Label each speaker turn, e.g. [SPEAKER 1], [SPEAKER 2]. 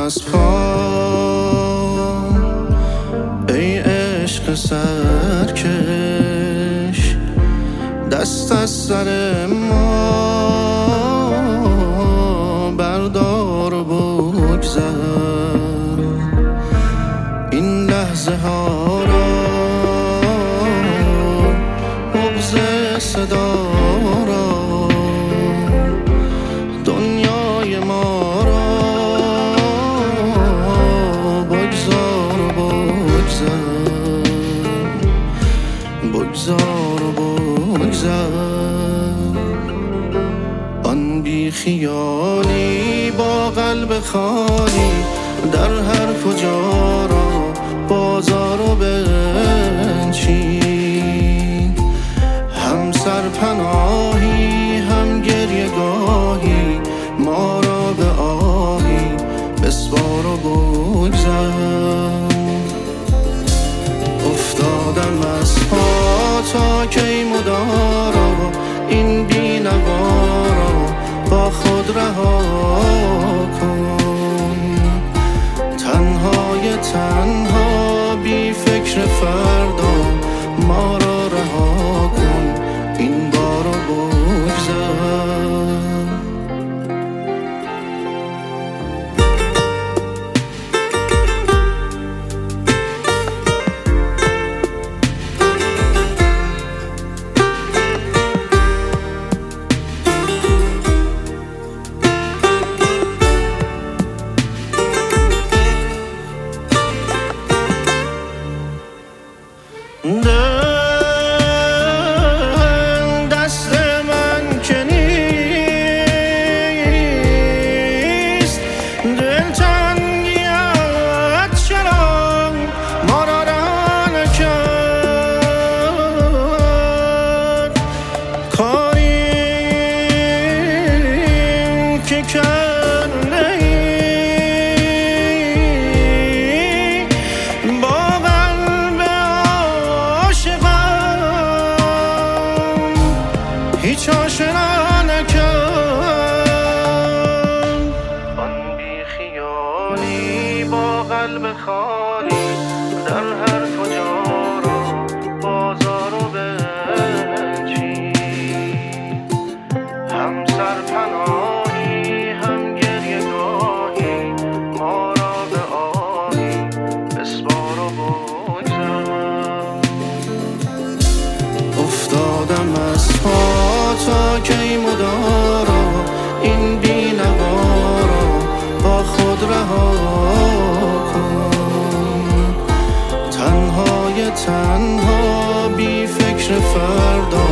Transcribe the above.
[SPEAKER 1] از پا، ای عشق سرکش، دست از سر ما بردار و بگذر. این لحظه ها را، بغض صدا را، دنیای ما را بگذار و بگذر، بگذار و بگذر. آن بی خیالی با قلب خالی، در هر کجا را بازار و بنشین. هم سرپناهی هم گریه گاهی، ما را به آهی بسپار و بگذر. افتادم از پا تا کی مدارا، این بی‌نوا را با خود رها کن. تنهای تنها بی فکر فردا، ما را رها کن، این بار رو بگذر. دست من که نیست، دلتنگیت چرا ما را رها نکرد؟ کاری که کرده ای با هیچ آشنا نکرد. آن بی خیالی با قلب خالی، در هر کجا را بازار و بنشین. هم سرپناهی هم گریه گاهی، ما را به آهی بسپار و بگذر. افتادم از پا تا کی مدارا، این بی‌نوا را با خود رها کن. تنهای تنها بی فکر فردا،